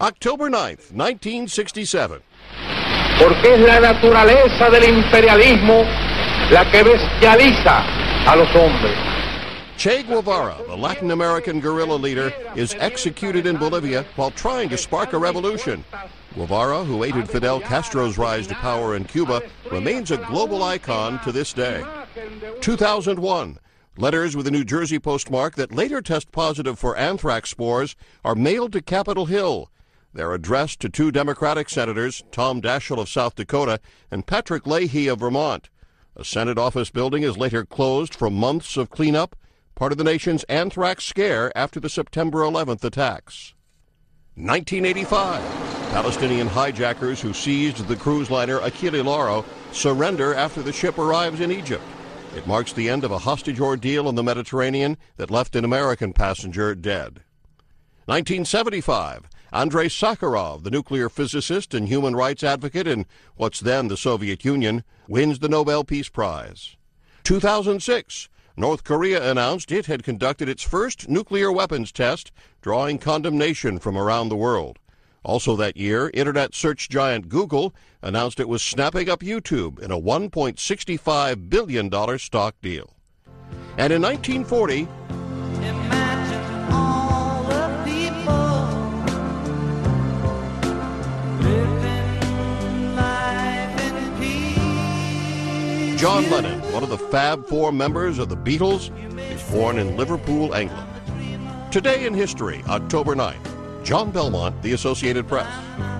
October 9th, 1967. Porque es la naturaleza del imperialismo la que bestializa a los hombres. Che Guevara, the Latin American guerrilla leader, is executed in Bolivia while trying to spark a revolution. Guevara, who aided Fidel Castro's rise to power in Cuba, remains a global icon to this day. 2001. Letters with a New Jersey postmark that later test positive for anthrax spores are mailed to Capitol Hill. They're addressed to two Democratic senators, Tom Daschle of South Dakota and Patrick Leahy of Vermont. A Senate office building is later closed for months of cleanup, part of the nation's anthrax scare after the September 11th attacks. 1985. Palestinian hijackers who seized the cruise liner Achille Lauro surrender after the ship arrives in Egypt. It marks the end of a hostage ordeal in the Mediterranean that left an American passenger dead. 1975. Andrei Sakharov, the nuclear physicist and human rights advocate in what's then the Soviet Union, wins the Nobel Peace Prize. 2006. North Korea announced it had conducted its first nuclear weapons test, drawing condemnation from around the world. Also that year, internet search giant Google announced it was snapping up YouTube in a $1.65 billion stock deal. And in 1940, Imagine all the people living life in peace. John Lennon, one of the Fab Four members of the Beatles, is born in Liverpool, England. Today in history, October 9th. John Belmont, The Associated Press.